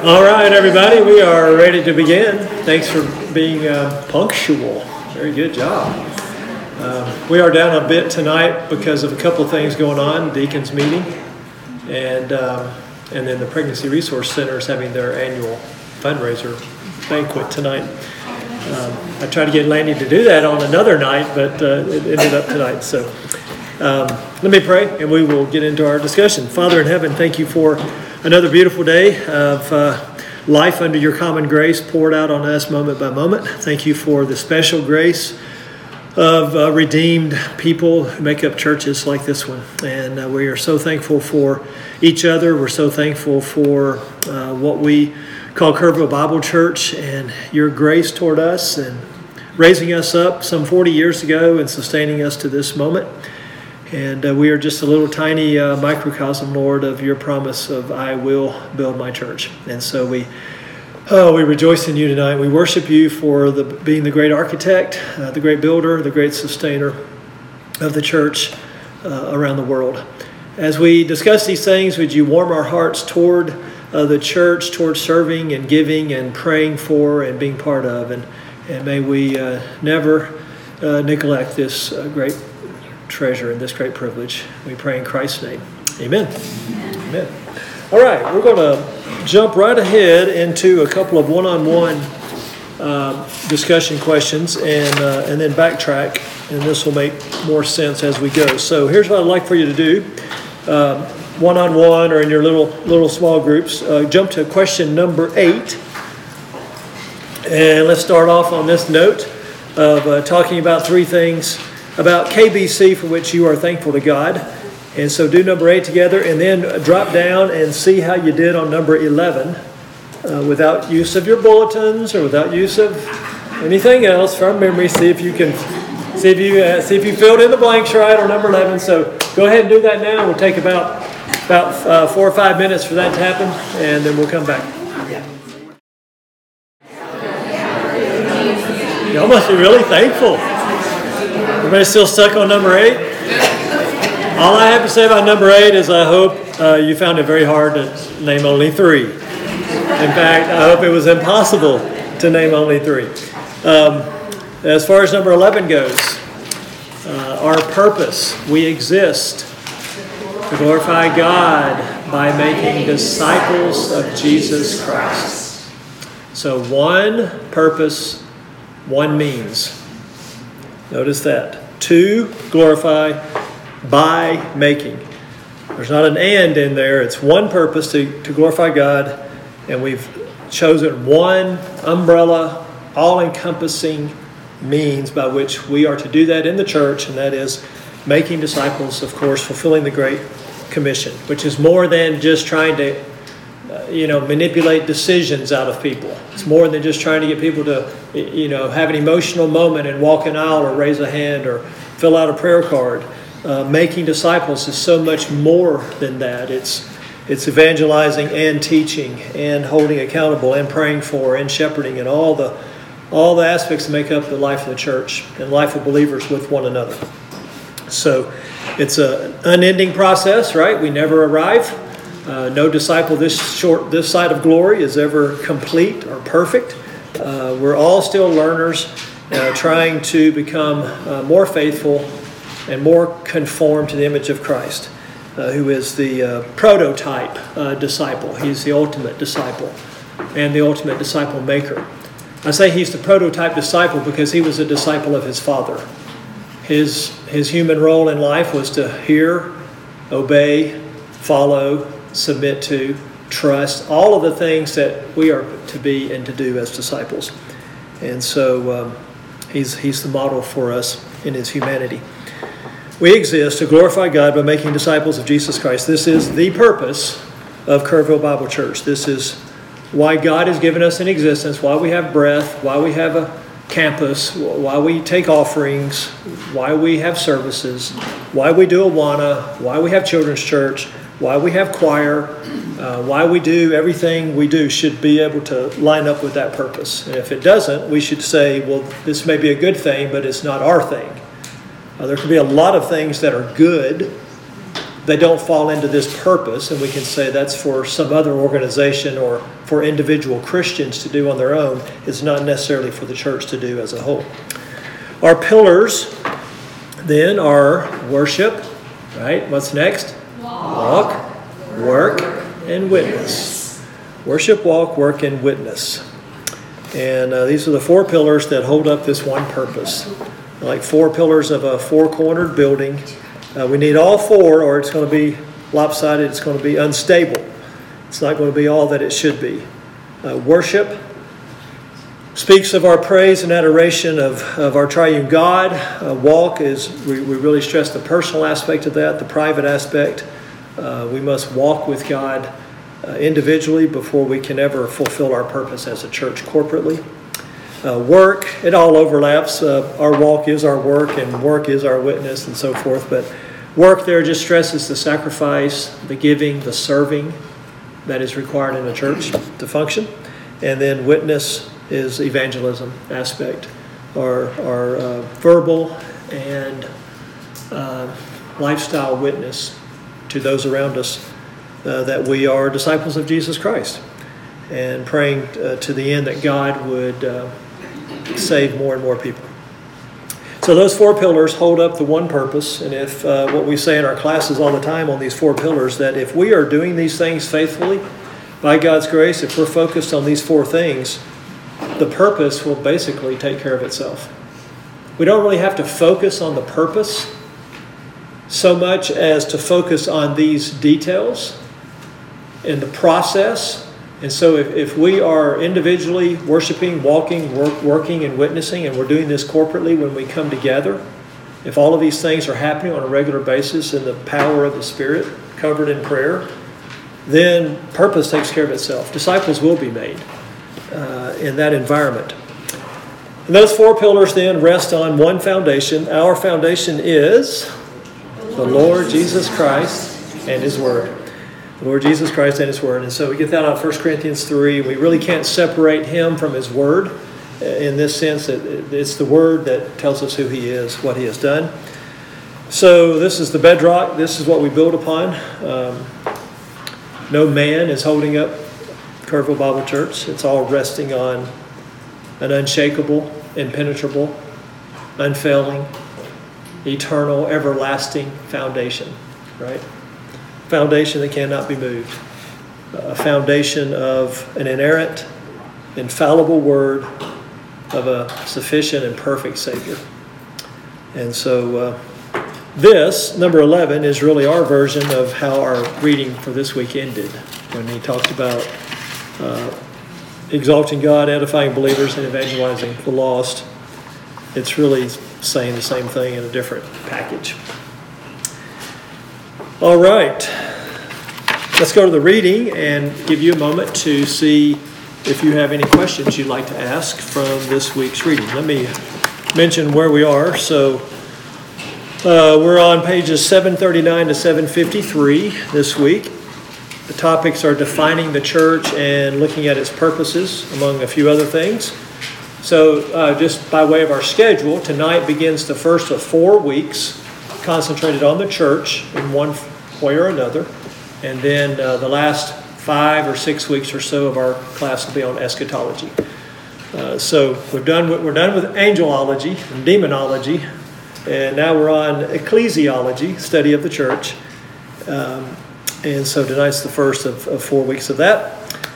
All right, everybody, we are ready to begin. Thanks for being punctual. Very good job. We are down a bit tonight because of a couple of things going on. Deacons meeting, and then the Pregnancy Resource Center is having their annual fundraiser banquet tonight. I tried to get Landy to do that on another night, but it ended up tonight. So let me pray, and we will get into our discussion. Father in heaven, thank you for another beautiful day of life under your common grace poured out on us moment by moment. Thank you for the special grace of redeemed people who make up churches like this one. And we are so thankful for each other. We're so thankful for what we call Kerrville Bible Church and your grace toward us and raising us up some 40 years ago and sustaining us to this moment. And we are just a little tiny microcosm, Lord, of your promise of I will build my church. And so we rejoice in you tonight. We worship you for being the great architect, the great builder, the great sustainer of the church around the world. As we discuss these things, would you warm our hearts toward the church, toward serving and giving and praying for and being part of. And may we never neglect this great treasure and this great privilege. We pray in Christ's name. Amen. Amen. All right, we're going to jump right ahead into a couple of one-on-one discussion questions and then backtrack, and this will make more sense as we go. So here's what I'd like for you to do. One-on-one or in your little small groups, jump to question number 8. And let's start off on this note of talking about 3 things about KBC for which you are thankful to God. And so do number 8 together and then drop down and see how you did on number 11 without use of your bulletins or without use of anything else from memory. See if you filled in the blanks right on number 11. So go ahead and do that now. We'll take about 4 or 5 minutes for that to happen, and then we'll come back. Y'all must be really thankful. Everybody still stuck on number 8? All I have to say about number 8 is I hope you found it very hard to name only 3. In fact, I hope it was impossible to name only 3. As far as number 11 goes, our purpose, we exist to glorify God by making disciples of Jesus Christ. So one purpose, one means. Notice that. 2, glorify by making. There's not an and in there. It's one purpose to glorify God, and we've chosen one umbrella, all-encompassing means by which we are to do that in the church, and that is making disciples, of course, fulfilling the Great Commission, which is more than just trying to manipulate decisions out of people. It's more than just trying to get people to, have an emotional moment and walk an aisle or raise a hand or fill out a prayer card. Making disciples is so much more than that. It's evangelizing and teaching and holding accountable and praying for and shepherding and all the aspects that make up the life of the church and life of believers with one another. So it's an unending process, right? We never arrive. No disciple this side of glory is ever complete or perfect. We're all still learners trying to become more faithful and more conformed to the image of Christ, who is the prototype disciple. He's the ultimate disciple and the ultimate disciple maker. I say he's the prototype disciple because he was a disciple of his Father. His human role in life was to hear, obey, follow, submit to, trust, all of the things that we are to be and to do as disciples. And so he's the model for us in his humanity. We exist to glorify God by making disciples of Jesus Christ. This is the purpose of Kerrville Bible Church. This is why God has given us an existence, why we have breath, why we have a campus, why we take offerings, why we have services, why we do Awana, why we have children's church, why we have choir, why we do everything we do should be able to line up with that purpose. And if it doesn't, we should say, well, this may be a good thing, but it's not our thing. There can be a lot of things that are good they don't fall into this purpose, and we can say that's for some other organization or for individual Christians to do on their own. It's not necessarily for the church to do as a whole. Our pillars then are worship, right? What's next? Walk, work, and witness. Worship, walk, work, and witness. And these are the four pillars that hold up this one purpose. Like four pillars of a four-cornered building. We need all four, or it's going to be lopsided. It's going to be unstable. It's not going to be all that it should be. Worship speaks of our praise and adoration of our triune God. Walk is, we really stress the personal aspect of that, the private aspect. We must walk with God individually before we can ever fulfill our purpose as a church corporately. Work, it all overlaps. Our walk is our work, and work is our witness, and so forth. But work there just stresses the sacrifice, the giving, the serving that is required in a church to function. And then witness is evangelism aspect, our verbal and lifestyle witness to those around us that we are disciples of Jesus Christ, and praying to the end that God would save more and more people. So those four pillars hold up the one purpose, and if what we say in our classes all the time on these four pillars, that if we are doing these things faithfully, by God's grace, if we're focused on these four things, the purpose will basically take care of itself. We don't really have to focus on the purpose so much as to focus on these details in the process. And so if we are individually worshiping, walking, working, and witnessing, and we're doing this corporately when we come together, if all of these things are happening on a regular basis in the power of the Spirit, covered in prayer, then purpose takes care of itself. Disciples will be made in that environment. And those four pillars then rest on one foundation. Our foundation is the Lord Jesus Christ and His Word. The Lord Jesus Christ and His Word. And so we get that out of 1 Corinthians 3. We really can't separate Him from His Word in this sense that it's the Word that tells us who He is, what He has done. So this is the bedrock. This is what we build upon. No man is holding up Kerrville Bible Church. It's all resting on an unshakable, impenetrable, unfailing, eternal, everlasting foundation, right? Foundation that cannot be moved. A foundation of an inerrant, infallible word of a sufficient and perfect Savior. And so this, number 11, is really our version of how our reading for this week ended, when he talked about exalting God, edifying believers, and evangelizing the lost. It's really saying the same thing in a different package. All right. Let's go to the reading and give you a moment to see if you have any questions you'd like to ask from this week's reading. Let me mention where we are. So we're on pages 739 to 753 this week. The topics are defining the church and looking at its purposes, among a few other things. So just by way of our schedule, tonight begins the first of 4 weeks concentrated on the church in one way or another. And then the last 5 or 6 weeks or so of our class will be on eschatology. So we're done with angelology and demonology, and now we're on ecclesiology, study of the church. And so tonight's the first of 4 weeks of that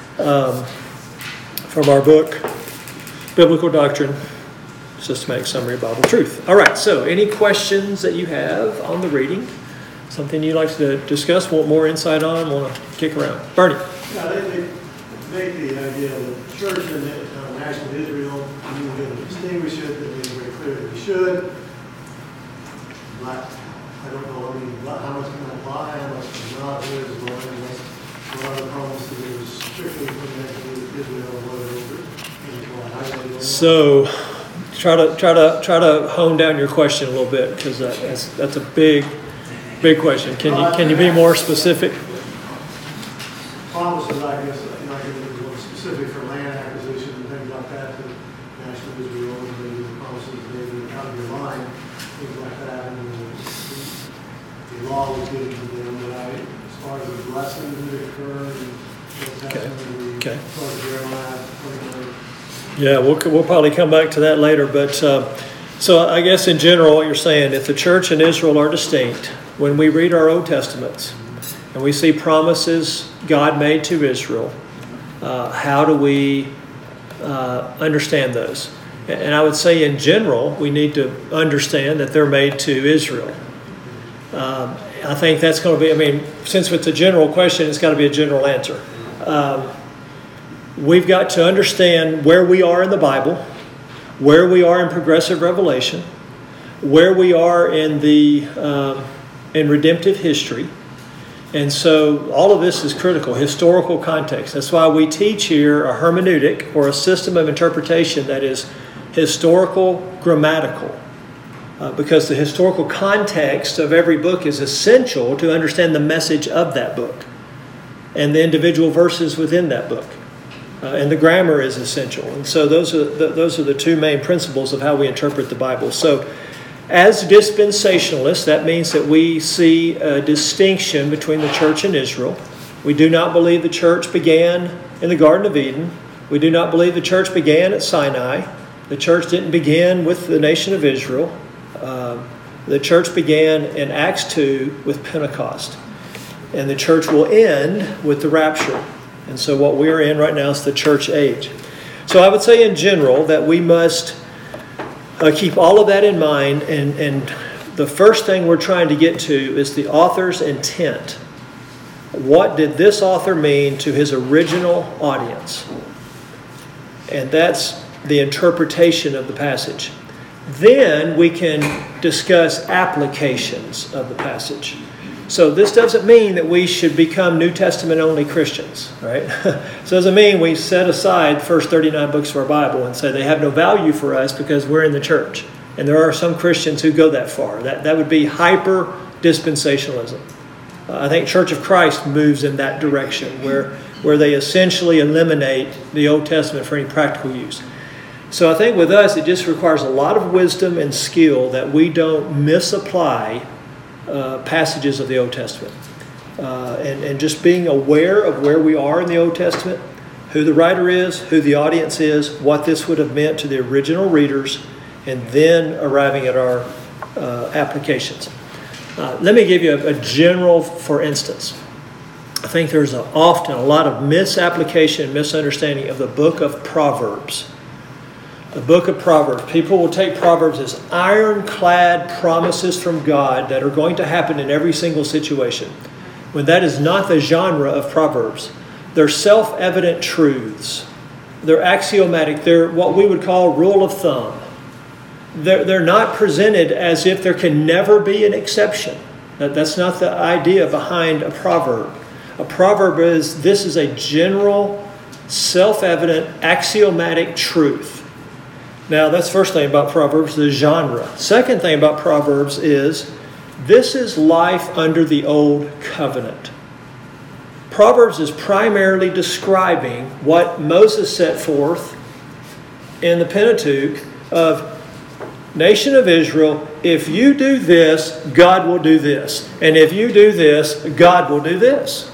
from our book, Biblical Doctrine, Systematic Summary of Bible Truth. All right, so any questions that you have on the reading? Something you'd like to discuss, want more insight on, want to kick around? Bernie. Yeah, they make the idea of the church and the national Israel, and you're going to distinguish it, that it's very clear that we should. But I don't know, how much can I apply, how much can not, where is it going, unless a lot of the problems that it was strictly from the national Israel, whatever. So try to hone down your question a little bit, because that's a big question. Can you be more specific? Promises, I guess, I can be more specific for land acquisition and things like that to national Israel, and maybe the promises maybe out of your line, things like that. And the law was given to them, but as far as the blessings that occurred in the Testament, Okay. Jeremiah 29. Yeah, we'll probably come back to that later, but so I guess in general what you're saying, if the church and Israel are distinct, when we read our Old Testaments and we see promises God made to Israel, how do we understand those? And I would say in general, we need to understand that they're made to Israel. I think that's going to be, since it's a general question, it's got to be a general answer. We've got to understand where we are in the Bible, where we are in progressive revelation, where we are in in redemptive history. And so all of this is critical, historical context. That's why we teach here a hermeneutic, or a system of interpretation that is historical, grammatical. Because the historical context of every book is essential to understand the message of that book and the individual verses within that book. And the grammar is essential. And so those are the two main principles of how we interpret the Bible. So as dispensationalists, that means that we see a distinction between the church and Israel. We do not believe the church began in the Garden of Eden. We do not believe the church began at Sinai. The church didn't begin with the nation of Israel. The church began in Acts 2 with Pentecost. And the church will end with the rapture. And so what we're in right now is the church age. So I would say in general that we must keep all of that in mind. And the first thing we're trying to get to is the author's intent. What did this author mean to his original audience? And that's the interpretation of the passage. Then we can discuss applications of the passage. So this doesn't mean that we should become New Testament only Christians, right? So it doesn't mean we set aside the first 39 books of our Bible and say they have no value for us because we're in the church. And there are some Christians who go that far. That would be hyper dispensationalism. I think Church of Christ moves in that direction where they essentially eliminate the Old Testament for any practical use. So I think with us, it just requires a lot of wisdom and skill that we don't misapply passages of the Old Testament. And just being aware of where we are in the Old Testament, who the writer is, who the audience is, what this would have meant to the original readers, and then arriving at our applications. Let me give you a general, for instance. I think there's often a lot of misapplication and misunderstanding of the book of Proverbs. The book of Proverbs. People will take Proverbs as ironclad promises from God that are going to happen in every single situation, when that is not the genre of Proverbs. They're self-evident truths. They're axiomatic. They're what we would call rule of thumb. They're not presented as if there can never be an exception. That's not the idea behind a proverb. A proverb is, this is a general, self-evident, axiomatic truth. Now, that's the first thing about Proverbs, the genre. Second thing about Proverbs is, this is life under the Old Covenant. Proverbs is primarily describing what Moses set forth in the Pentateuch of, nation of Israel, if you do this, God will do this. And if you do this, God will do this.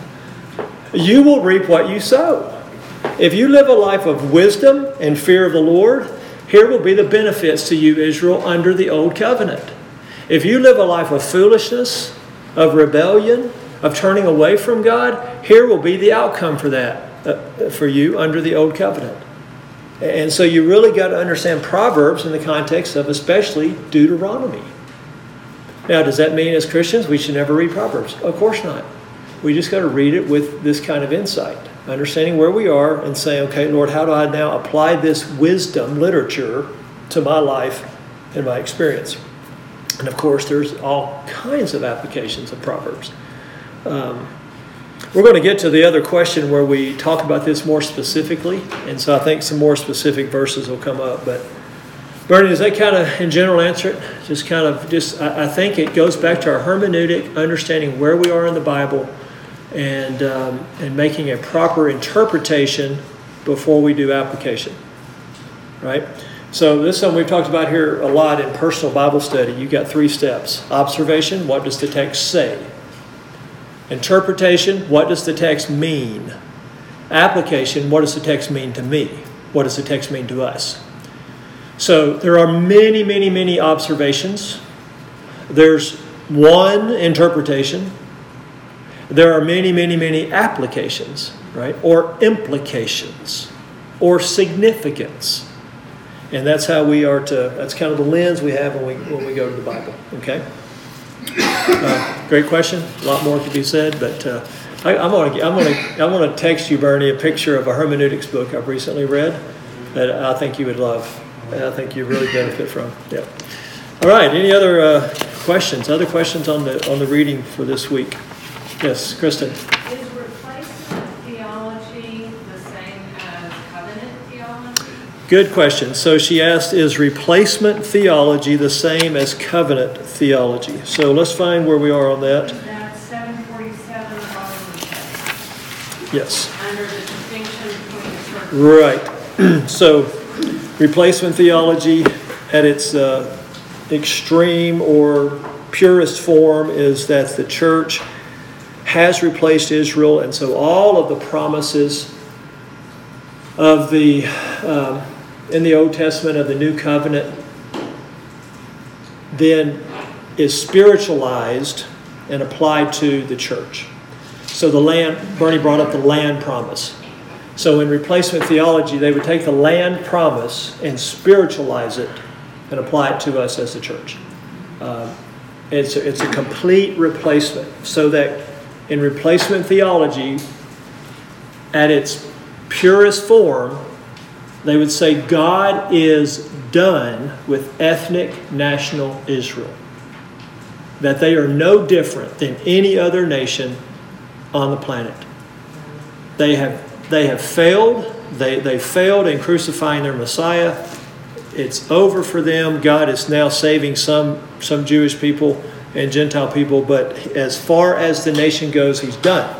You will reap what you sow. If you live a life of wisdom and fear of the Lord, here will be the benefits to you, Israel, under the Old Covenant. If you live a life of foolishness, of rebellion, of turning away from God, here will be the outcome for that, for you under the Old Covenant. And so you really got to understand Proverbs in the context of especially Deuteronomy. Now, does that mean as Christians we should never read Proverbs? Of course not. We just got to read it with this kind of insight, understanding where we are and saying, okay, Lord, how do I now apply this wisdom literature to my life and my experience? And of course, there's all kinds of applications of Proverbs. We're going to get to the other question where we talk about this more specifically. And so I think some more specific verses will come up. But Bernie, does that kind of, in general, answer it? I think it goes back to our hermeneutic, understanding where we are in the Bible and making a proper interpretation before we do application. Right? So this is something we've talked about here a lot in personal Bible study. You've got 3 steps. Observation, what does the text say? Interpretation, what does the text mean? Application, what does the text mean to me? What does the text mean to us? So there are many, many, many observations. There's one interpretation. There are many, many, many applications, right? Or implications, or significance. And that's how we are that's kind of the lens we have when we go to the Bible, okay? Great question. A lot more could be said, but I'm going to text you, Bernie, a picture of a hermeneutics book I've recently read that I think you would love, and I think you really benefit from. Yeah. All right. Any other questions? Other questions on the reading for this week? Yes, Kristen. Is replacement theology the same as covenant theology? Good question. So she asked, is replacement theology the same as covenant theology? So let's find where we are on that. That's 747 of Yes. under the distinction between the church. Right. So replacement theology at its extreme or purest form is that the church has replaced Israel, and so all of the promises of the in the Old Testament of the New Covenant then is spiritualized and applied to the church. So the land, Bernie brought up the land promise. So in replacement theology, they would take the land promise and spiritualize it and apply it to us as the church. It's a complete replacement, so that in replacement theology, at its purest form, they would say God is done with ethnic national Israel. That they are no different than any other nation on the planet. They have failed. They failed in crucifying their Messiah. It's over for them. God is now saving some Jewish people and Gentile people, but as far as the nation goes, he's done.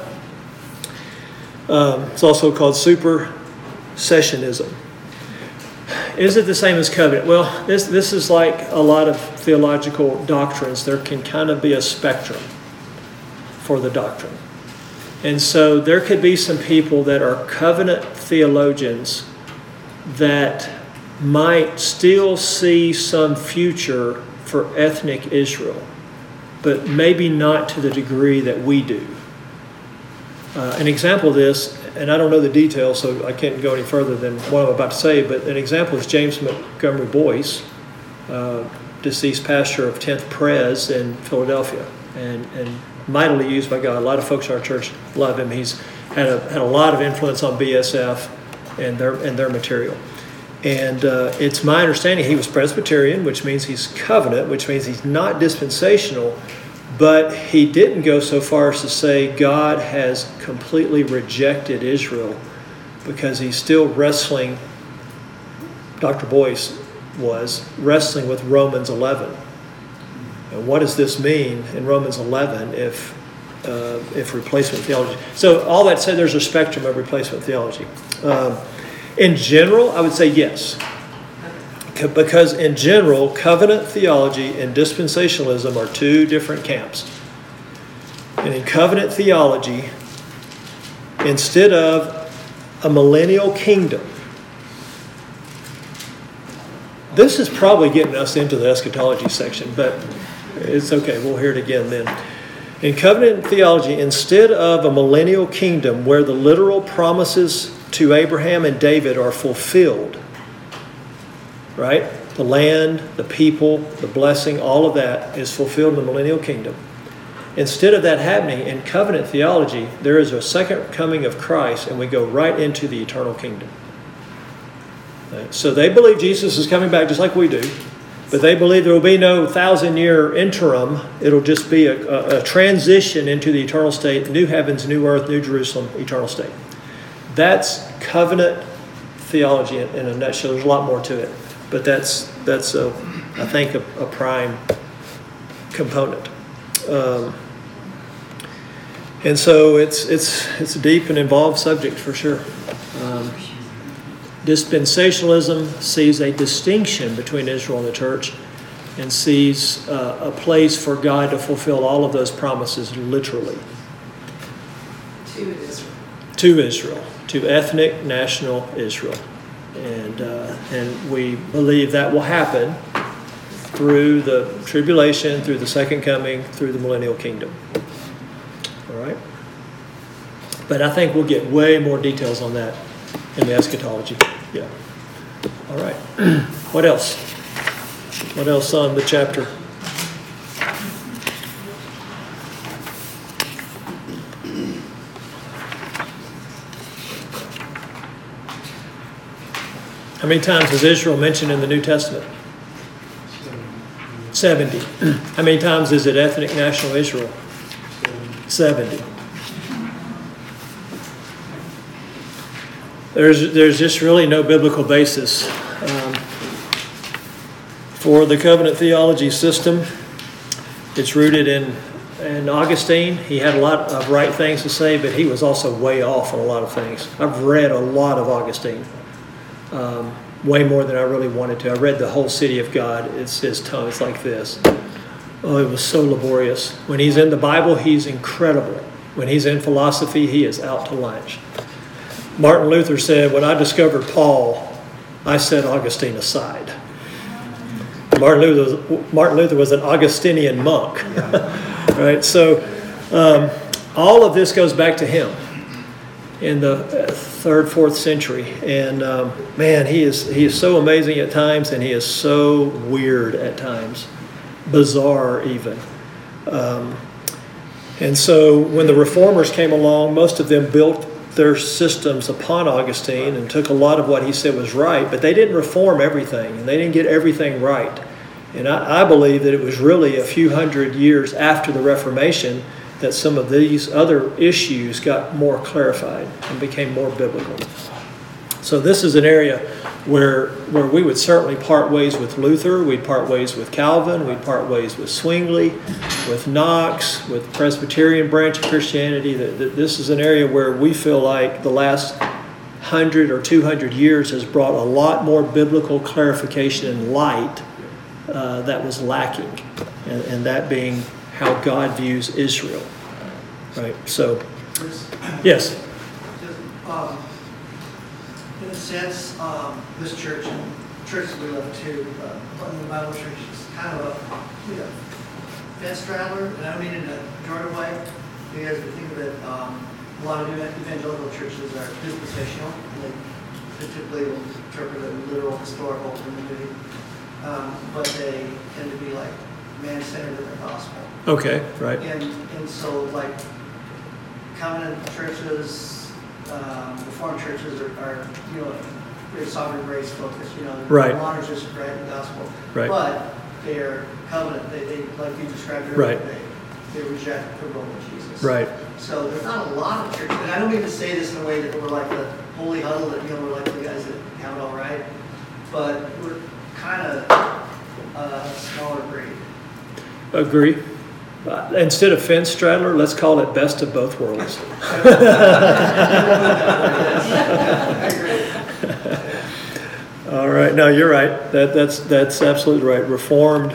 It's also called supersessionism. Is it the same as covenant? Well, this is like a lot of theological doctrines. There can kind of be a spectrum for the doctrine. And so there could be some people that are covenant theologians that might still see some future for ethnic Israel, but maybe not to the degree that we do. An example of this, and I don't know the details, so I can't go any further than what I'm about to say, but an example is James Montgomery Boyce, deceased pastor of 10th Pres in Philadelphia, and mightily used by God. A lot of folks in our church love him. He's had a lot of influence on BSF and their material. And it's my understanding he was Presbyterian, which means he's covenant, which means he's not dispensational, but he didn't go so far as to say God has completely rejected Israel, because he's still wrestling, Dr. Boyce was wrestling with Romans 11. And what does this mean in Romans 11 if replacement theology? So all that said, there's a spectrum of replacement theology. In general, I would say yes. Because in general, covenant theology and dispensationalism are two different camps. And in covenant theology, instead of a millennial kingdom, this is probably getting us into the eschatology section, but it's okay. We'll hear it again then. In covenant theology, instead of a millennial kingdom where the literal promises to Abraham and David are fulfilled, right? The land, the people, the blessing, all of that is fulfilled in the millennial kingdom. Instead of that happening, in covenant theology, there is a second coming of Christ, and we go right into the eternal kingdom. Right? So they believe Jesus is coming back just like we do, but they believe there will be no 1,000-year interim. It'll just be a transition into the eternal state, new heavens, new earth, new Jerusalem, eternal state. That's covenant theology in a nutshell. There's a lot more to it, but that's I think a prime component. And so it's a deep and involved subject for sure. Dispensationalism sees a distinction between Israel and the church and sees a place for God to fulfill all of those promises literally. To Israel. To Israel, to ethnic, national Israel. And we believe that will happen through the tribulation, through the second coming, through the millennial kingdom. All right? But I think we'll get way more details on that in the eschatology. Yeah. All right. What else? What else on the chapter? How many times is Israel mentioned in the New Testament? 70. How many times is it ethnic national Israel? 70. There's just really no biblical basis for the covenant theology system. It's rooted in Augustine. He had a lot of right things to say, but he was also way off on a lot of things. I've read a lot of Augustine, way more than I really wanted to. I read the whole City of God. It's his tongue. It's like this. Oh, it was so laborious. When he's in the Bible, he's incredible. When he's in philosophy, he is out to lunch. Martin Luther said, when I discovered Paul, I set Augustine aside. Martin Luther was an Augustinian monk. Right? So all of this goes back to him in the 3rd, 4th century. And man, he is so amazing at times, and he is so weird at times. Bizarre even. And so when the reformers came along, most of them built their systems upon Augustine and took a lot of what he said was right, but they didn't reform everything, and they didn't get everything right. And I believe that it was really a few hundred years after the Reformation that some of these other issues got more clarified and became more biblical. So this is an area where we would certainly part ways with Luther, we'd part ways with Calvin, we'd part ways with Zwingli, with Knox, with the Presbyterian branch of Christianity. That this is an area where we feel like the last 100 or 200 years has brought a lot more biblical clarification and light that was lacking, and that being how God views Israel. Right? So, yes? In a sense, this church and churches we love too, the Bible Church is kind of a fence straddler, and I don't mean in a pejorative way, because we think of it, a lot of evangelical churches are dispensational, and they typically will interpret a literal, historical community, but they tend to be like man-centered in their gospel. Okay, right. And so like covenant churches, Reformed churches are very sovereign grace focused, right. Honors just right in the gospel. Right. But they're covenant, they like you described earlier, right. they reject the role of Jesus. Right. So there's not a lot of churches, and I don't mean to say this in a way that we're like the holy huddle, that we're like the guys that have it all right, but we're kind of a smaller breed. Agree. Instead of fence straddler, let's call it best of both worlds. All right. No, you're right. That's absolutely right. Reformed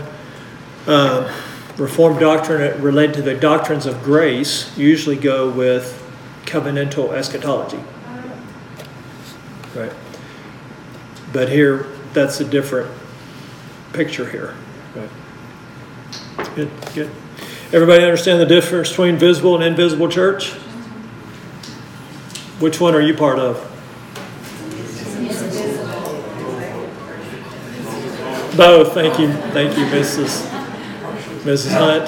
doctrine related to the doctrines of grace usually go with covenantal eschatology. Right. But here, that's a different picture here. Right. Good. Everybody understand the difference between visible and invisible church? Which one are you part of? Both. Thank you, Mrs. Hunt.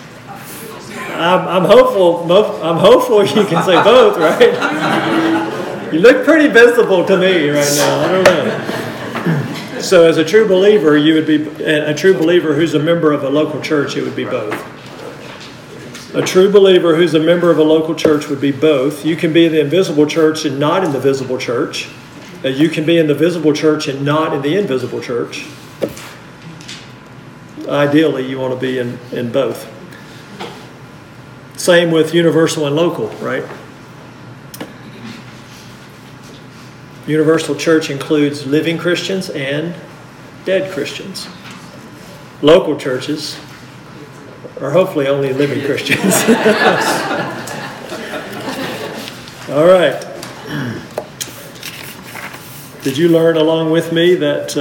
I'm hopeful you can say both, right? You look pretty visible to me right now. I don't know. So, as a true believer, you would be a true believer who's a member of a local church. It would be both. A true believer who's a member of a local church would be both. You can be in the invisible church and not in the visible church. You can be in the visible church and not in the invisible church. Ideally, you want to be in both. Same with universal and local, right? Universal Church includes living Christians and dead Christians. Local churches are hopefully only living Christians. All right. Did you learn along with me that,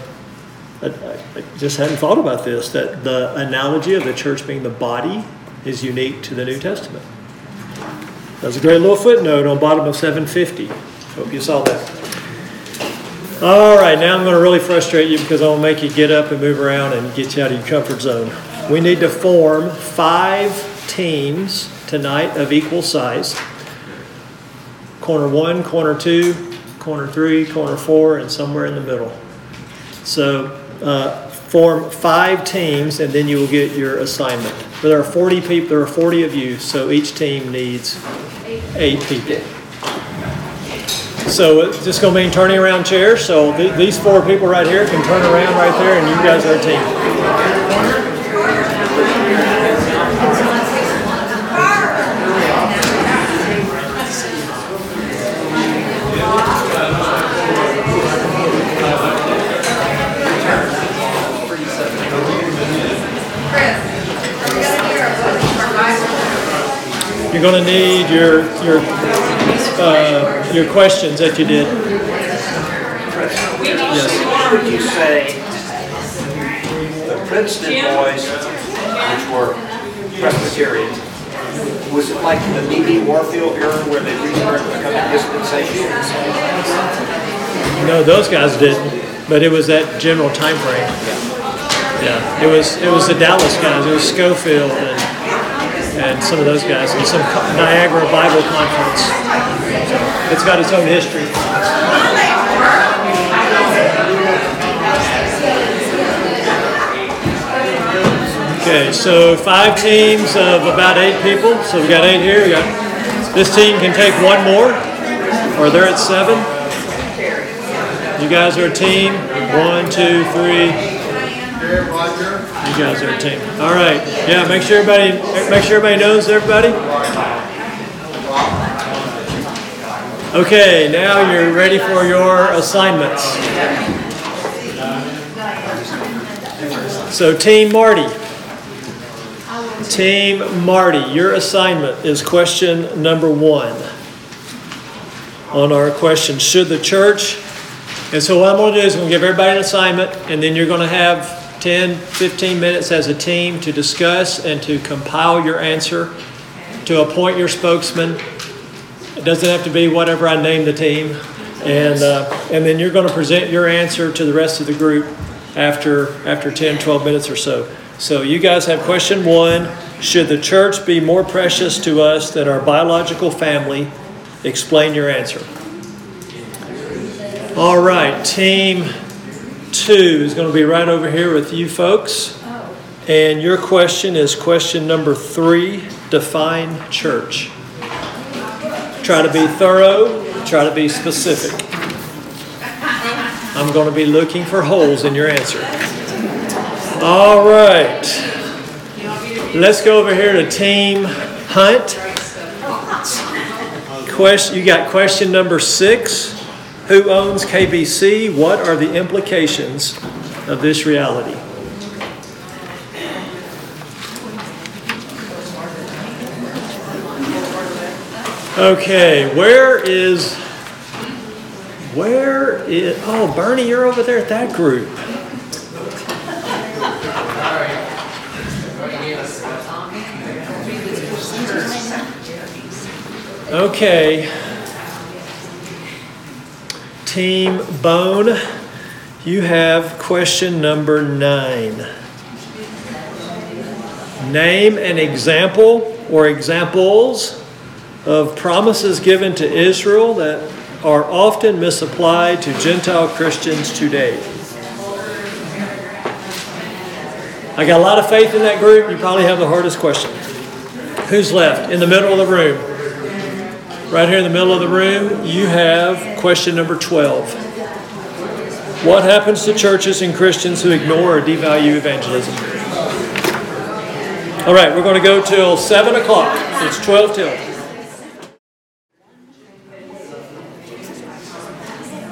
I just hadn't thought about this, that the analogy of the church being the body is unique to the New Testament? That's a great little footnote on bottom of 750. Hope you saw that. All right, now I'm going to really frustrate you because I will make you get up and move around and get you out of your comfort zone. We need to form 5 teams tonight of equal size. Corner 1, corner 2, corner 3, corner 4, and somewhere in the middle. So form 5 teams, and then you will get your assignment. But there are 40 people. There are 40 of you, so each team needs 8 people. So it's just going to mean turning around chairs. So these 4 people right here can turn around right there, and you guys are a team. You're going to need your questions that you did. Yes. What would you say the Princeton boys, which were Presbyterians, was it like the B.B. Warfield era where they reached becoming dispensationalists? No, those guys didn't, but it was that general time frame. Yeah, it was the Dallas guys. It was Schofield and some of those guys, and some Niagara Bible Conference. It's got its own history. Okay, so 5 teams of about 8 people. So we got 8 here. This team can take 1 more, or they're at 7. You guys are a team. 1, 2, 3. You guys are a team. All right. Yeah. Make sure everybody knows everybody. Okay. Now you're ready for your assignments. So, Team Marty. Team Marty, your assignment is question number 1 on our question: should the church? And so what I'm going to do is I'm going to give everybody an assignment, and then you're going to have 10, 15 minutes as a team to discuss and to compile your answer, to appoint your spokesman. It doesn't have to be whatever I name the team. And then you're going to present your answer to the rest of the group after 10, 12 minutes or so. So you guys have question 1. Should the church be more precious to us than our biological family? Explain your answer. All right, team 2 is going to be right over here with you folks. And your question is question number 3, define church. Try to be thorough, try to be specific. I'm going to be looking for holes in your answer. All right. Let's go over here to Team Hunt. You got question number 6. Who owns KBC? What are the implications of this reality? Okay, where is, oh, Bernie, you're over there at that group. Okay. Team Bone, you have question number 9. Name an example or examples of promises given to Israel that are often misapplied to Gentile Christians today. I got a lot of faith in that group. You probably have the hardest question. Who's left? In the middle of the room. Right here in the middle of the room, you have question number 12. What happens to churches and Christians who ignore or devalue evangelism? All right, we're going to go till 7 o'clock. It's 12 till.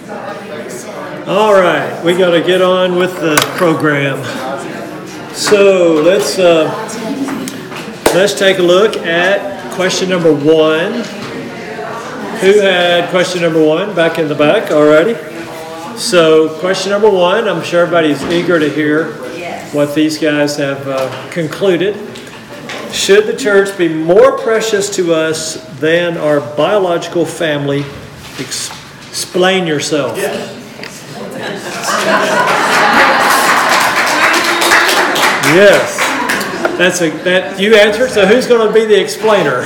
All right, we got to get on with the program. So let's take a look at question number 1. Who had question number 1 back in the back already? So question number 1, I'm sure everybody's eager to hear what these guys have concluded. Should the church be more precious to us than our biological family? Explain yourself. Yes. That you answered. So who's going to be the explainer?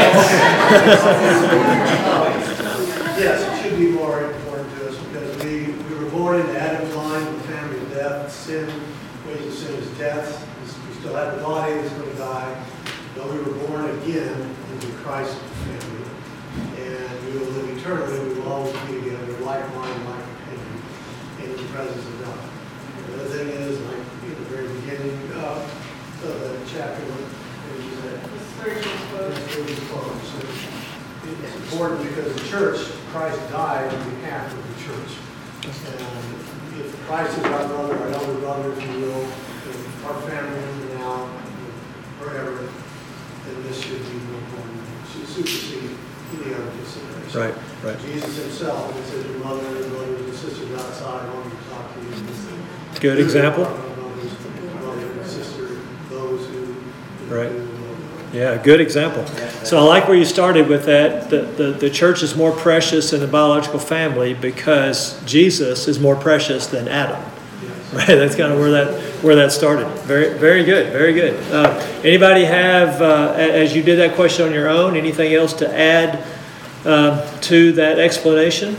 Yes, it should be more important to us because we were born into Adam's line, the family of death. Sin, wages of sin is death. We still have the body that's going to die. But we were born again into Christ's family. And we will live eternally. We will always be together, like mind, like opinion, in the presence of God. The other thing is, like in the very beginning of the chapter, what is that? The Spurgeon quote. So it's important because the church, Christ died on behalf of the church. And if Christ is our brother, our elder brother, if you will, our family member now, forever, then this should be more important. It should supersede any other consideration. Right. Jesus himself, he said, your mother and brothers and sisters outside want to talk to you. Good example. Brother and sister, those who Right. Yeah, good example. So I like where you started with that. The church is more precious than the biological family because Jesus is more precious than Adam. Right. That's kind of where that started. Very, very good. Very good. Anybody have, as you did that question on your own, anything else to add to that explanation?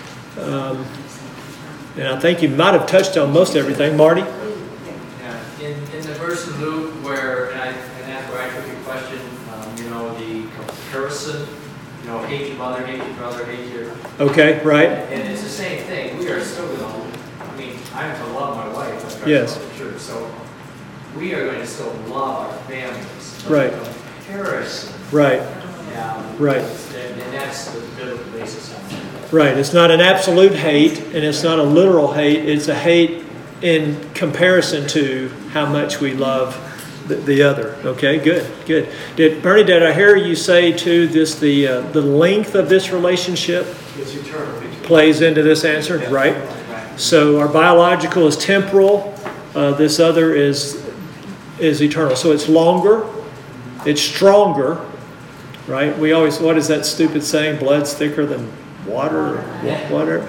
And I think you might have touched on most everything, Marty. Yeah. In the verse in Luke where, and that's where I took your question, the comparison, hate your mother, hate your brother, hate your... Okay, right. And it's the same thing. We are still going to, I'm to love my wife. I try Yes. to love the church. So we are going to still love our families. Right. Comparison. Right. Right. And that's the biblical basis on it. Right. It's not an absolute hate, and it's not a literal hate. It's a hate in comparison to how much we love the other. Okay, good. Bernie, did I hear you say too the length of this relationship it's eternal. plays into this answer, right? So our biological is temporal. This other is eternal. So it's longer. It's stronger, right? We always, what is that stupid saying? Blood's thicker than water. Water.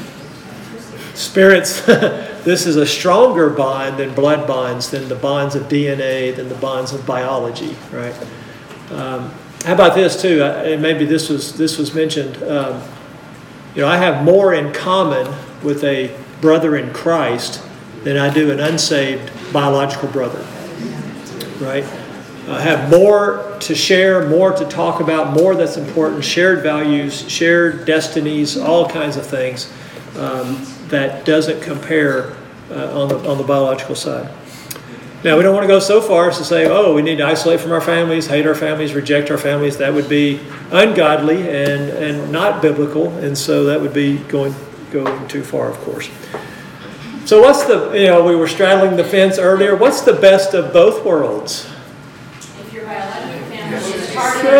Spirits. This is a stronger bond than blood bonds, than the bonds of DNA, than the bonds of biology, right? How about this too? And maybe this was mentioned. I have more in common with a brother in Christ than I do an unsaved biological brother, right? I have more to share, more to talk about, more that's important, shared values, shared destinies, all kinds of things that doesn't compare on the biological side. Now, we don't want to go so far as to say, we need to isolate from our families, hate our families, reject our families. That would be ungodly and not biblical, and so that would be going too far, of course. So what's we were straddling the fence earlier. What's the best of both worlds? If your biological family is part of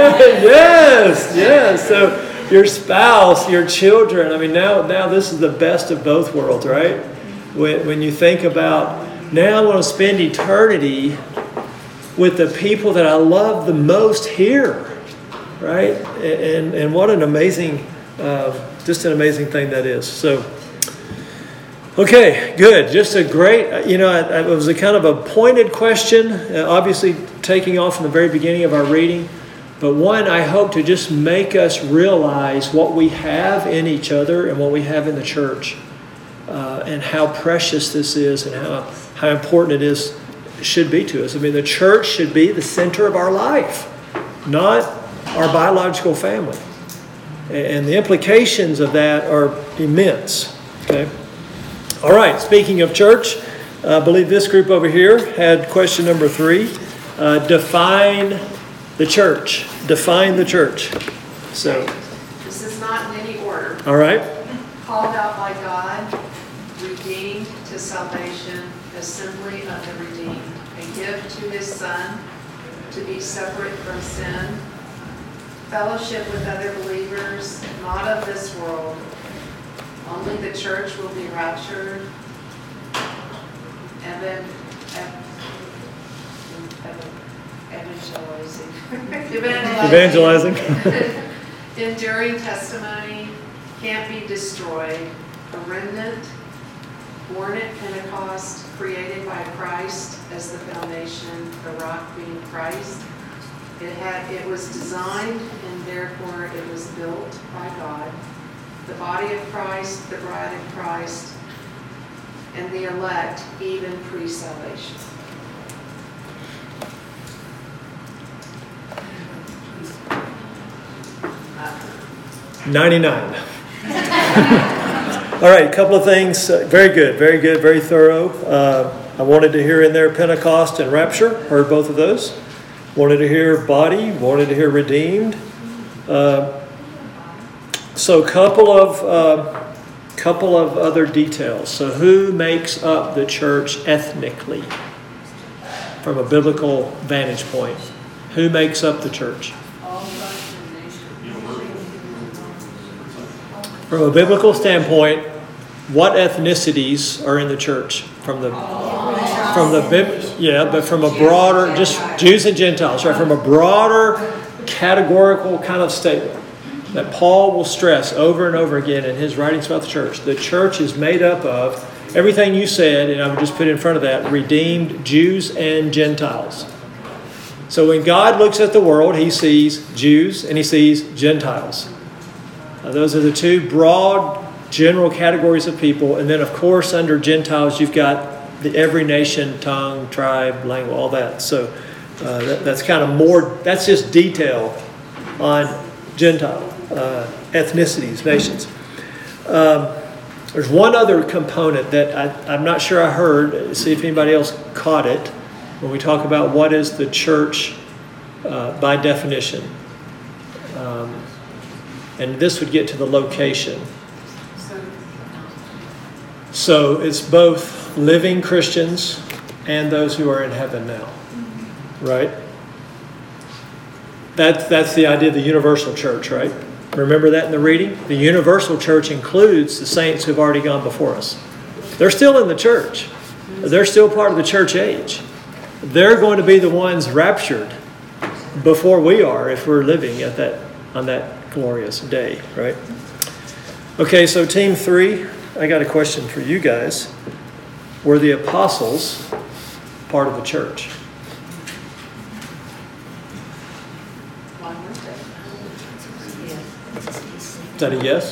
Yes. So your spouse, your children. Now this is the best of both worlds, right? When you think about, now I want to spend eternity with the people that I love the most here, right? And what an amazing, just an amazing thing that is. So, okay, good. Just a great, it was a kind of a pointed question, obviously taking off from the very beginning of our reading. But one, I hope to just make us realize what we have in each other and what we have in the church. And how precious this is and how important it should be to us. The church should be the center of our life, not our biological family. And the implications of that are immense. Okay. All right, speaking of church, I believe this group over here had question number 3. Define the church. So, this is not in any order. all right. Called out by by God, redeemed to salvation, assembly of the redeemed, a gift to his Son, to be separate from sin, fellowship with other believers, not of this world. Only the church will be raptured, and then Evangelizing. Enduring testimony, can't be destroyed, a remnant, born at Pentecost, created by Christ as the foundation, the rock being Christ. It was designed and therefore it was built by God. The body of Christ, the bride of Christ, and the elect, even pre-salvation. $99. All right, a couple of things. Very good, very thorough. I wanted to hear in there Pentecost and rapture. Heard both of those. Wanted to hear body. Wanted to hear redeemed. So couple of other details. So who makes up the church ethnically from a biblical vantage point? Who makes up the church? From a biblical standpoint, what ethnicities are in the church? But from a broader, just Jews and Gentiles, right? From a broader categorical kind of statement that Paul will stress over and over again in his writings about the church. The church is made up of everything you said, and I would just put in front of that, redeemed Jews and Gentiles. So when God looks at the world, he sees Jews and he sees Gentiles. Those are the two broad, general categories of people. And then, of course, under Gentiles, you've got the every nation, tongue, tribe, language, all that. So that's kind of more, that's just detail on Gentile ethnicities, nations. There's one other component that I'm not sure I heard. See if anybody else caught it when we talk about what is the church by definition. And this would get to the location. So it's both living Christians and those who are in heaven now. Right? That's the idea of the universal church, right? Remember that in the reading? The universal church includes the saints who've already gone before us. They're still in the church. They're still part of the church age. They're going to be the ones raptured before we are if we're living on that glorious day, right? Okay, so team 3, I got a question for you guys. Were the apostles part of the church? Is that a yes?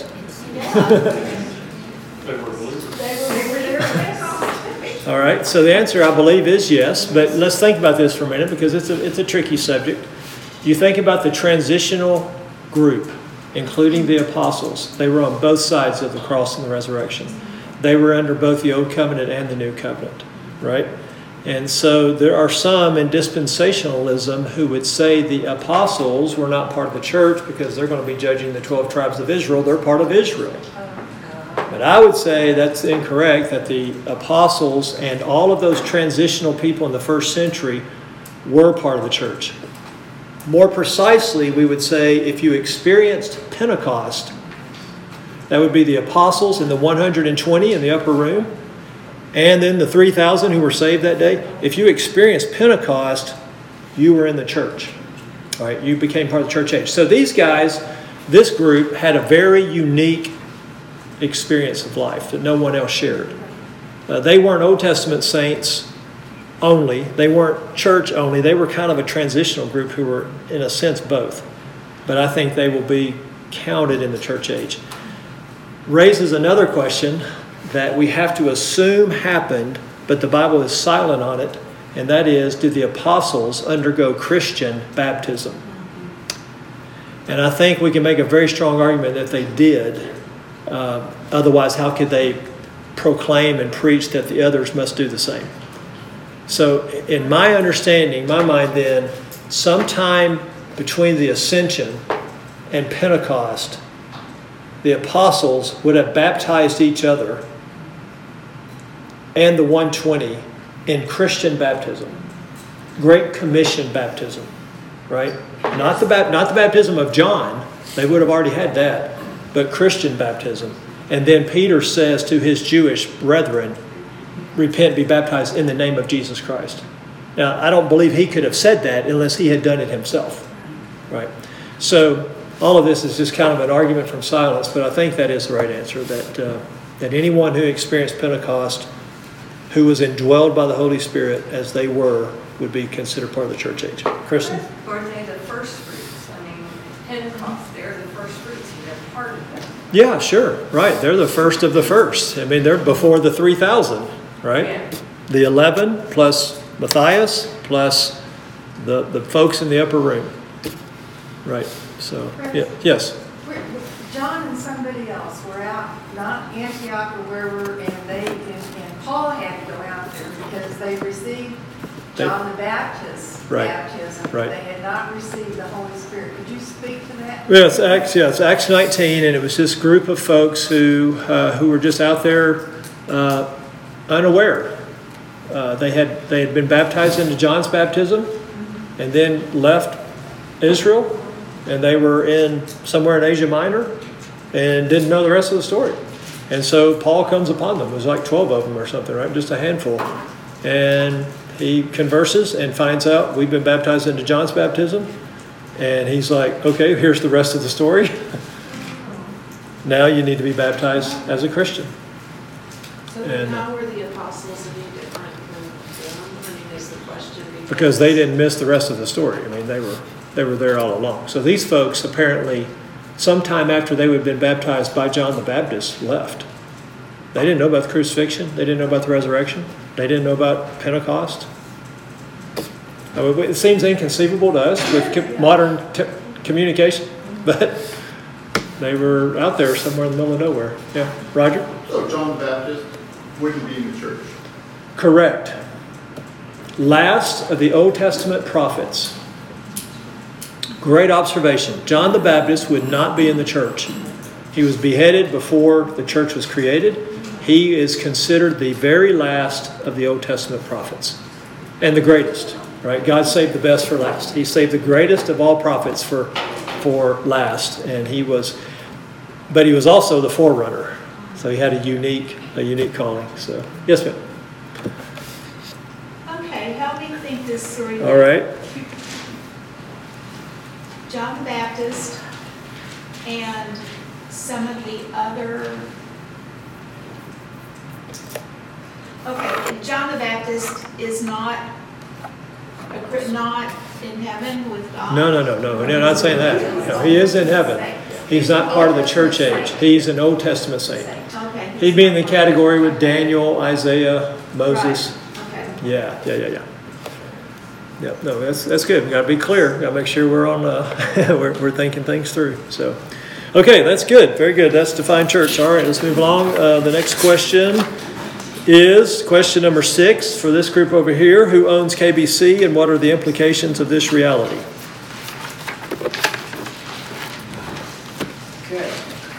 All right, so the answer I believe is yes, but let's think about this for a minute because it's a tricky subject. You think about the transitional group, including the apostles. They were on both sides of the cross and the resurrection. They were under both the Old Covenant and the New Covenant, right? And so there are some in dispensationalism who would say the apostles were not part of the church because they're going to be judging the 12 tribes of Israel. They're part of Israel. But I would say that's incorrect, that the apostles and all of those transitional people in the first century were part of the church. More precisely, we would say if you experienced Pentecost, that would be the apostles and the 120 in the upper room, and then the 3,000 who were saved that day. If you experienced Pentecost, you were in the church. All right, you became part of the church age. So these guys, this group, had a very unique experience of life that no one else shared. They weren't Old Testament saints only. They weren't church only. They were kind of a transitional group who were, in a sense, both. But I think they will be counted in the church age. Raises another question that we have to assume happened, but the Bible is silent on it, and that is, did the apostles undergo Christian baptism? And I think we can make a very strong argument that they did. Otherwise, how could they proclaim and preach that the others must do the same? So in my understanding, my mind then, sometime between the Ascension and Pentecost, the apostles would have baptized each other and the 120 in Christian baptism. Great Commission baptism, right? Not the baptism of John. They would have already had that. But Christian baptism. And then Peter says to his Jewish brethren, repent, be baptized in the name of Jesus Christ. Now, I don't believe he could have said that unless he had done it himself, right? So all of this is just kind of an argument from silence, but I think that is the right answer, that anyone who experienced Pentecost, who was indwelled by the Holy Spirit as they were, would be considered part of the church age. Kristen? Or they the first fruits. I mean, Pentecost, they're the first fruits, and they're part of them. Yeah, sure. Right. They're the first of the first. I mean, they're before the 3,000, right? Yeah. The 11 plus Matthias plus the folks in the upper room. Right. So, yeah. Yes. John and somebody else were out, not Antioch or wherever, and Paul had to go out there because they received John the Baptist's baptism. Right. They had not received the Holy Spirit. Could you speak to that? Yes, it's Acts 19, and it was this group of folks who were just out there unaware. They had been baptized into John's baptism, and then left Israel, and they were somewhere in Asia Minor, and didn't know the rest of the story. And so Paul comes upon them. It was like 12 of them or something, right? Just a handful. And he converses and finds out we've been baptized into John's baptism. And he's like, okay, here's the rest of the story. Now you need to be baptized as a Christian. So then how were the apostles any different from them? I mean, is the question. Because they didn't miss the rest of the story. I mean, they were there all along. So these folks apparently, sometime after they would have been baptized by John the Baptist, left. They didn't know about the crucifixion. They didn't know about the resurrection. They didn't know about Pentecost. It seems inconceivable to us with modern communication, but they were out there somewhere in the middle of nowhere. Yeah, Roger? So John the Baptist wouldn't be in the church? Correct. Last of the Old Testament prophets. Great observation. John the Baptist would not be in the church. He was beheaded before the church was created. He is considered the very last of the Old Testament prophets. And the greatest, right? God saved the best for last. He saved the greatest of all prophets for last. And he was also the forerunner. So he had a unique calling. So, yes, ma'am. Okay, help me think this through. All right. John the Baptist and some of the other. Okay, John the Baptist is not in heaven with God. No. We're not saying that. No, he is in heaven. He's not part of the church age. He's an Old Testament saint. Okay. He'd be in the category with Daniel, Isaiah, Moses. Right. Okay. Yeah. Yeah, no, that's good. We got to be clear. Got to make sure we're on. we're thinking things through. So, okay, that's good. Very good. That's Defined Church. All right, let's move along. The next question is question number 6 for this group over here. Who owns KBC, and what are the implications of this reality? Okay.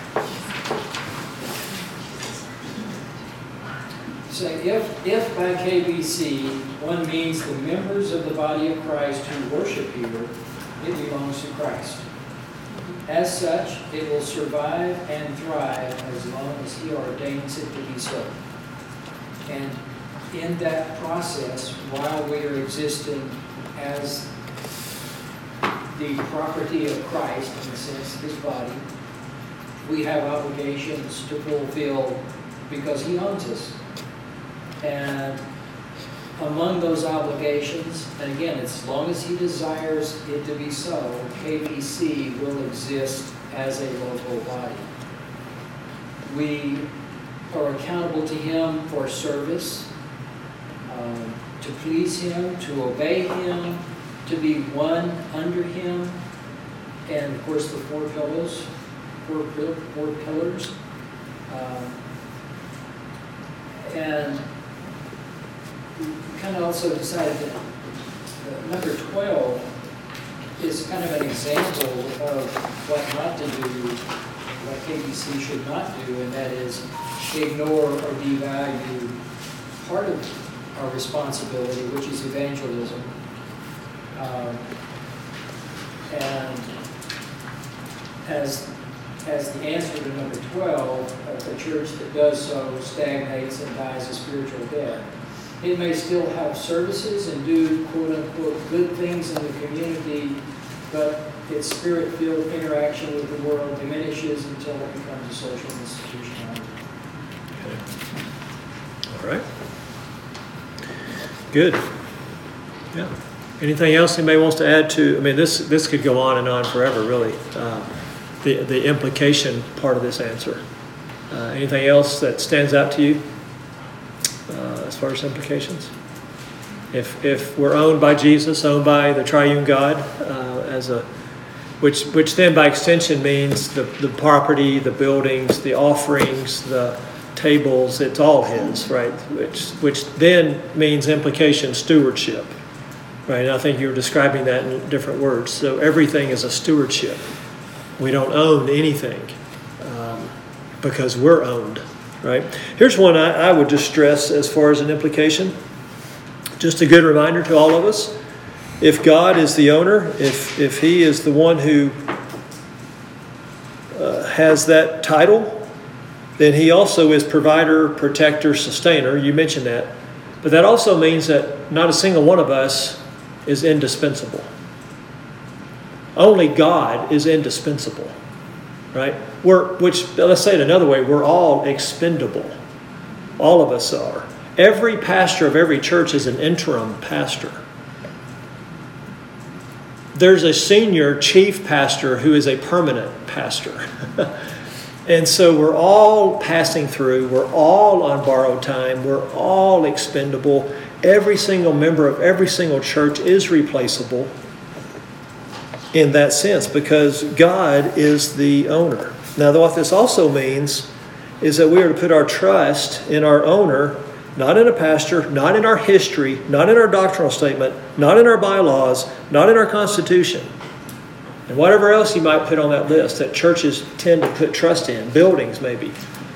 So if by KBC one means the members of the body of Christ who worship here, it belongs to Christ. As such, it will survive and thrive as long as He ordains it to be so. And in that process, while we are existing as the property of Christ, in the sense of His body, we have obligations to fulfill because He owns us. And among those obligations, and again, as long as He desires it to be so, KBC will exist as a local body. We are accountable to Him for service, to please Him, to obey Him, to be one under Him, and of course the four pillars. And we kind of also decided that number 12 is kind of an example of what not to do what KBC should not do, and that is ignore or devalue part of our responsibility, which is evangelism. And as the answer to number 12, a church that does so stagnates and dies a spiritual death. It may still have services and do quote-unquote good things in the community, but its spirit-filled interaction with the world diminishes until it becomes a social institution. All right. Good. Yeah. Anything else anybody wants to add to? I mean, this could go on and on forever, really. The implication part of this answer. Anything else that stands out to you as far as implications? If we're owned by Jesus, owned by the triune God, which then by extension means the property, the buildings, the offerings, the tables, it's all His, right? Which then means implication stewardship, right? And I think you were describing that in different words. So everything is a stewardship. We don't own anything because we're owned, right? Here's one I would just stress as far as an implication. Just a good reminder to all of us. If God is the owner, if He is the one who has that title, then He also is provider, protector, sustainer. You mentioned that. But that also means that not a single one of us is indispensable. Only God is indispensable, right? Let's say it another way, we're all expendable. All of us are. Every pastor of every church is an interim pastor. There's a senior chief pastor who is a permanent pastor. And so we're all passing through. We're all on borrowed time. We're all expendable. Every single member of every single church is replaceable in that sense because God is the owner. Now, what this also means is that we are to put our trust in our owner, not in a pastor, not in our history, not in our doctrinal statement, not in our bylaws, not in our Constitution. And whatever else you might put on that list that churches tend to put trust in, buildings maybe.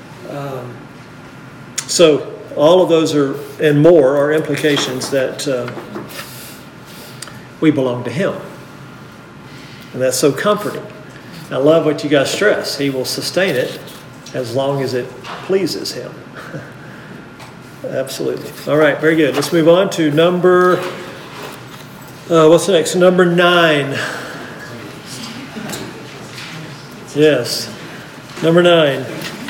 So all of those are, and more, are implications that we belong to Him. And that's so comforting. I love what you guys stress. He will sustain it as long as it pleases Him. Absolutely. All right, very good. Let's move on to number, what's the next? Number 9. Yes. Number 9.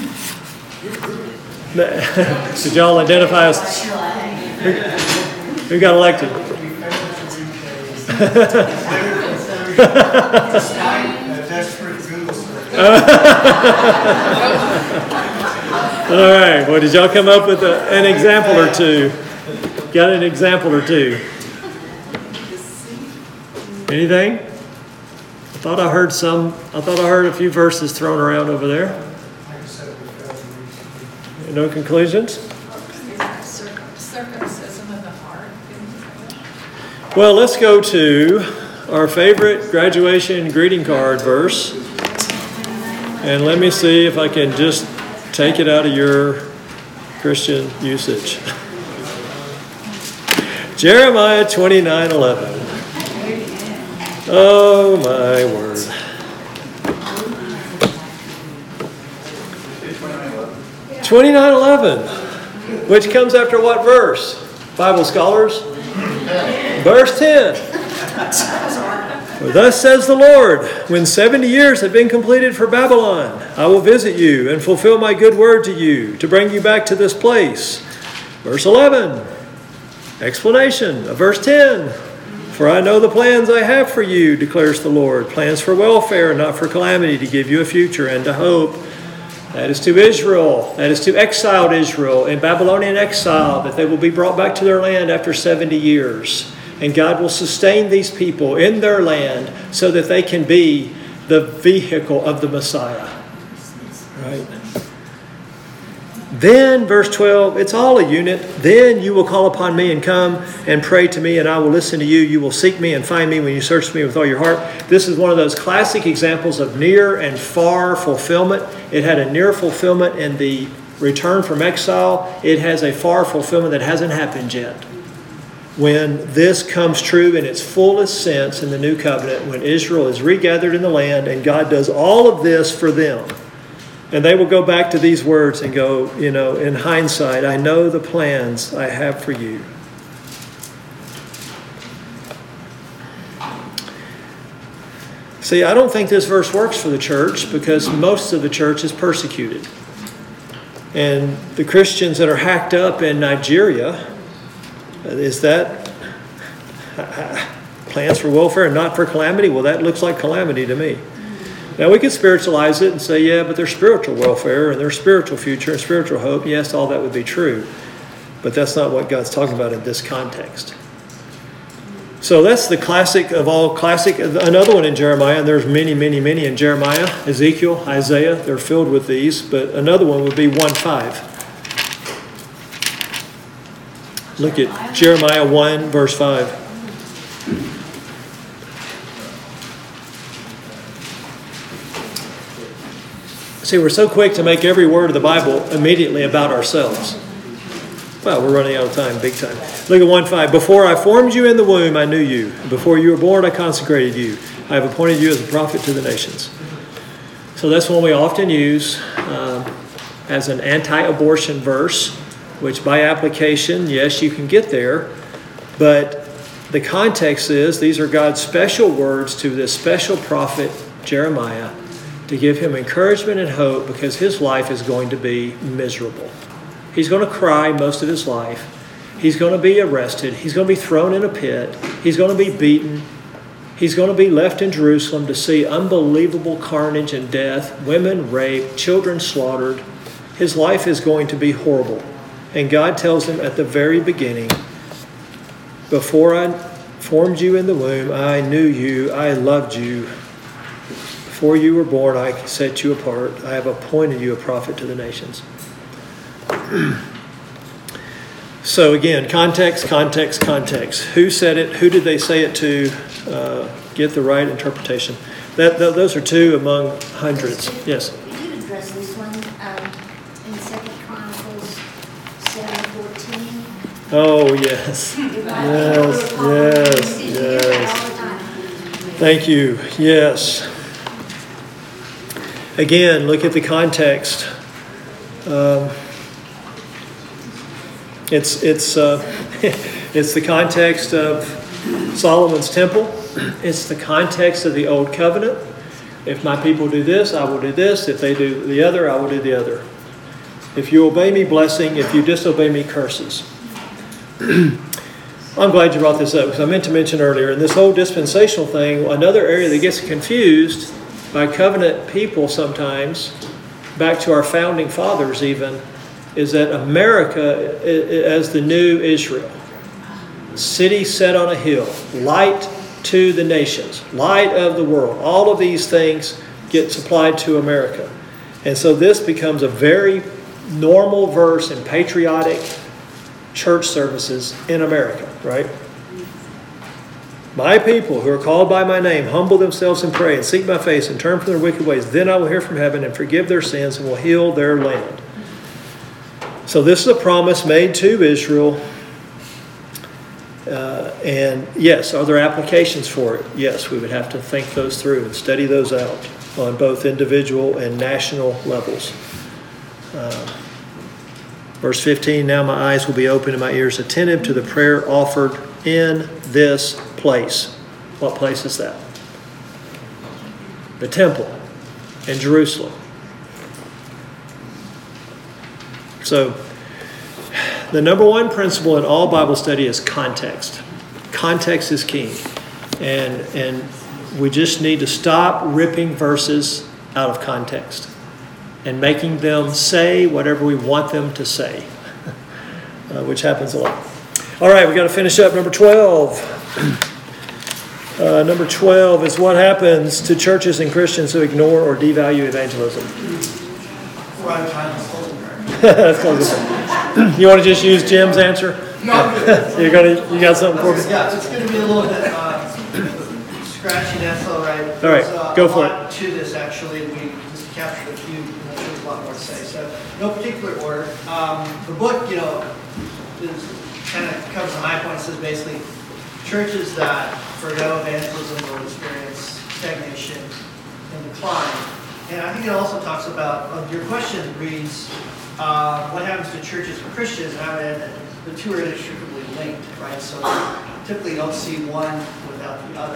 Did y'all identify us? Who got elected? All right. Well, did y'all come up with an example or two? Got an example or two? Anything? I thought I heard a few verses thrown around over there. No conclusions? Circumcision of the heart. Well, let's go to our favorite graduation greeting card verse. And let me see if I can just take it out of your Christian usage. Jeremiah 29:11. Oh my word. 29:11, which comes after what verse? Bible scholars? Verse 10. For thus says the Lord, when 70 years have been completed for Babylon, I will visit you and fulfill my good word to you to bring you back to this place. Verse 11. Explanation of verse 10. For I know the plans I have for you, declares the Lord, plans for welfare and not for calamity, to give you a future and a hope. That is to Israel, that is to exiled Israel in Babylonian exile, that they will be brought back to their land after 70 years. And God will sustain these people in their land so that they can be the vehicle of the Messiah. Right? Then, verse 12, it's all a unit. Then you will call upon me and come and pray to me, and I will listen to you. You will seek me and find me when you search me with all your heart. This is one of those classic examples of near and far fulfillment. It had a near fulfillment in the return from exile. It has a far fulfillment that hasn't happened yet. When this comes true in its fullest sense in the new covenant, when Israel is regathered in the land and God does all of this for them, and they will go back to these words and go, in hindsight, I know the plans I have for you. See, I don't think this verse works for the church because most of the church is persecuted. And the Christians that are hacked up in Nigeria, is that plans for welfare and not for calamity? Well, that looks like calamity to me. Now, we could spiritualize it and say, yeah, but there's spiritual welfare and there's spiritual future and spiritual hope. Yes, all that would be true. But that's not what God's talking about in this context. So that's the classic of all classic. Another one in Jeremiah, and there's many, many, many in Jeremiah, Ezekiel, Isaiah. They're filled with these. But another one would be 1:5. Look at Jeremiah 1, verse 5. See, we're so quick to make every word of the Bible immediately about ourselves. Well, we're running out of time, big time. Look at 1:5. Before I formed you in the womb, I knew you. Before you were born, I consecrated you. I have appointed you as a prophet to the nations. So that's one we often use as an anti-abortion verse, which by application, yes, you can get there. But the context is these are God's special words to this special prophet, Jeremiah, to give him encouragement and hope because his life is going to be miserable. He's going to cry most of his life. He's going to be arrested. He's going to be thrown in a pit. He's going to be beaten. He's going to be left in Jerusalem to see unbelievable carnage and death, women raped, children slaughtered. His life is going to be horrible. And God tells him at the very beginning, before I formed you in the womb, I knew you, I loved you. Before you were born, I set you apart. I have appointed you a prophet to the nations. So again, context, context, context. Who said it? Who did they say it to? Get the right interpretation. Those are two among hundreds. Yes? You did address this one in 2 Chronicles 7:14. Oh, yes. Yes. Thank you. Yes. Again, look at the context. It's the context of Solomon's temple. It's the context of the Old Covenant. If my people do this, I will do this. If they do the other, I will do the other. If you obey me, blessing. If you disobey me, curses. I'm glad you brought this up because I meant to mention earlier, in this whole dispensational thing, another area that gets confused by covenant people sometimes, back to our founding fathers even, is that America as the new Israel, city set on a hill, light to the nations, light of the world. All of these things get supplied to America. And so this becomes a very normal verse in patriotic church services in America, right? My people who are called by my name humble themselves and pray and seek my face and turn from their wicked ways. Then I will hear from heaven and forgive their sins and will heal their land. So this is a promise made to Israel. And yes, are there applications for it? Yes, we would have to think those through and study those out on both individual and national levels. Verse 15, now my eyes will be open and my ears attentive to the prayer offered in this place. What place is that? The temple in Jerusalem. So, the number one principle in all Bible study is context. Context is king. And we just need to stop ripping verses out of context and making them say whatever we want them to say, which happens a lot. All right, we got to finish up number 12. Number 12 is what happens to churches and Christians who ignore or devalue evangelism. We're out of time. That's close. You want to just use Jim's answer? No. You got something for me? Yeah, it's going to be a little bit scratchy, that's all right. All right, go for it. To this, actually, we just captured a few, I'm sure there's a lot more to say. So, no particular order. The book, kind of covers the high points. Says basically, churches that forgo evangelism will experience stagnation and decline. And I think it also talks about, your question reads, what happens to churches and Christians, and the two are inextricably linked, right? So typically you don't see one without the other.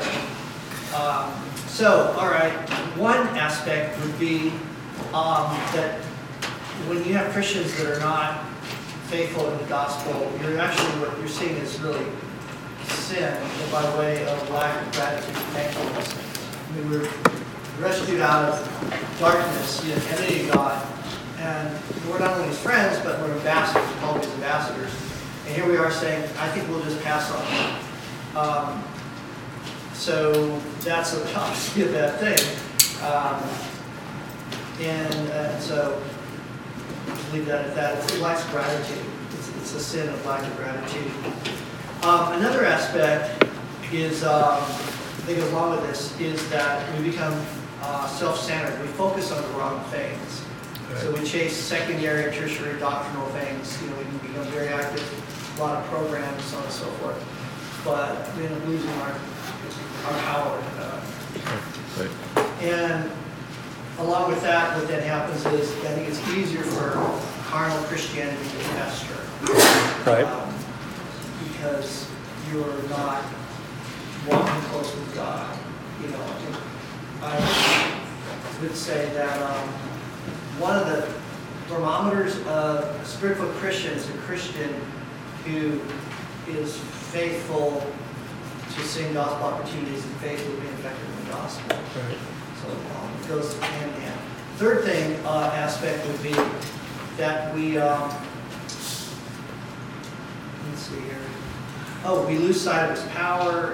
All right, one aspect would be that when you have Christians that are not faithful in the gospel, what you're seeing is really sin by way of lack of gratitude and thankfulness. I mean, we're rescued out of darkness, enemy of God, and we're not only his friends, but we're ambassadors, called his ambassadors. And here we are saying, I think we'll just pass on. So that's obviously a bad thing. And so leave that at that. It lacks gratitude. It's a sin of lack of gratitude. Another aspect is, that goes along with this, is that we become self-centered. We focus on the wrong things. Right. So we chase secondary and tertiary doctrinal things. We can become very active, a lot of programs, so on and so forth. But we end up losing our power. Right. And along with that, what then happens is, I think it's easier for carnal Christianity to fester. Right. Because you're not walking close with God. I would say that one of the thermometers of spiritual Christian is a Christian who is faithful to seeing gospel opportunities and faithful to being effective in the gospel. Right. So it goes hand in hand. Third thing, aspect would be that we, let's see here. We lose sight of his power.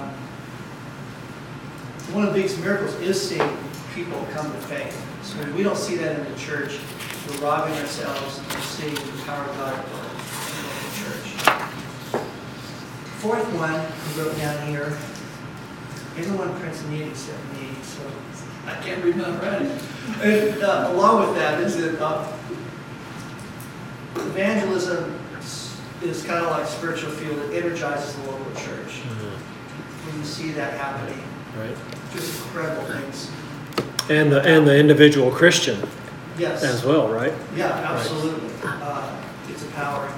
One of the biggest miracles is seeing people come to faith. So when we don't see that in the church, we're robbing ourselves of seeing the power of God in the church. Fourth one, we wrote down here, everyone prints neat except me, so I can't read my writing. And along with that is that evangelism is kind of like spiritual fuel that energizes the local church. Mm-hmm. When you see that happening, right, just incredible things. And the individual Christian, yes, as well, right? Yeah, absolutely. Right. It's empowering.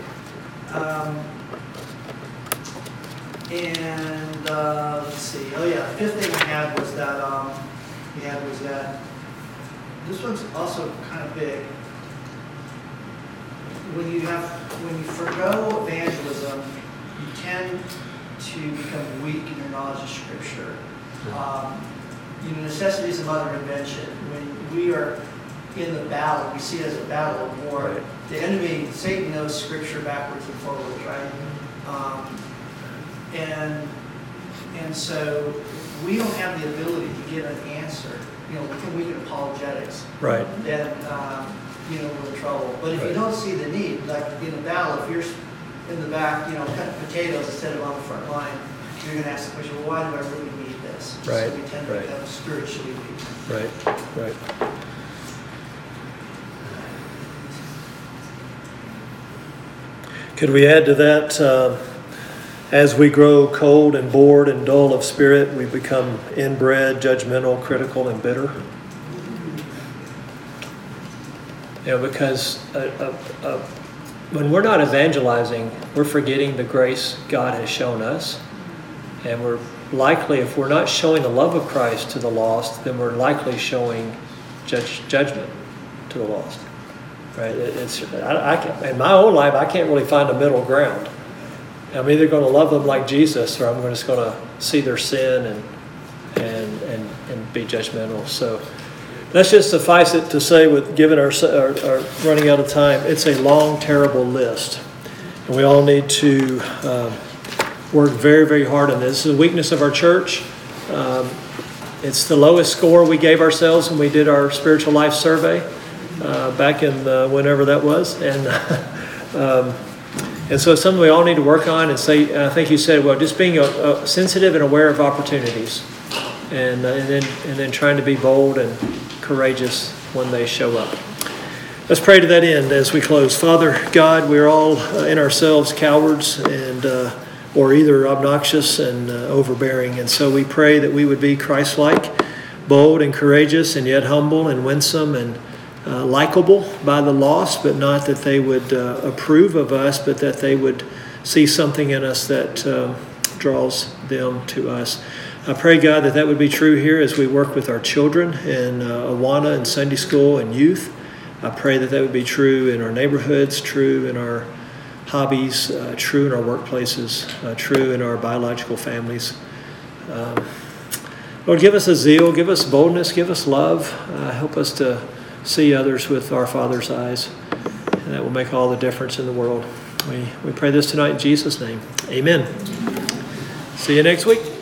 Let's see. Oh yeah, the fifth thing we had was that this one's also kind of big. When you forgo evangelism, you tend to become weak in your knowledge of Scripture. Necessity is the mother of invention. When we are in the battle, we see it as a battle of war. Right. The enemy, Satan, knows Scripture backwards and forwards, right? And so we don't have the ability to give an answer. We can weaken apologetics. Right. Then we're in trouble. But if you don't see the need, like in a battle, if you're in the back, cutting potatoes instead of on the front line, you're going to ask the question, well, why do I really need this? Right. So we tend to become spiritually weak. Right. Could we add to that, as we grow cold and bored and dull of spirit, we become inbred, judgmental, critical, and bitter? Because when we're not evangelizing, we're forgetting the grace God has shown us. And we're likely, if we're not showing the love of Christ to the lost, then we're likely showing judgment to the lost. Right? In my own life, I can't really find a middle ground. I'm either going to love them like Jesus, or I'm just going to see their sin and be judgmental. So let's just suffice it to say, with given our running out of time, it's a long, terrible list, and we all need to work very, very hard on this. This is a weakness of our church. It's the lowest score we gave ourselves when we did our spiritual life survey. back in whenever that was. And so it's something we all need to work on and say, I think you said, well, just being sensitive and aware of opportunities and then trying to be bold and courageous when they show up. Let's pray to that end as we close. Father God, we're all in ourselves cowards and or either obnoxious and overbearing. And so we pray that we would be Christ-like, bold and courageous, and yet humble and winsome and likable by the lost, but not that they would approve of us, but that they would see something in us that draws them to us. I pray, God, that that would be true here as we work with our children in Awana and Sunday school and youth. I pray that that would be true in our neighborhoods, true in our hobbies, true in our workplaces, true in our biological families. Lord, give us a zeal, give us boldness, give us love. Help us to see others with our Father's eyes. And that will make all the difference in the world. We pray this tonight in Jesus' name. Amen. See you next week.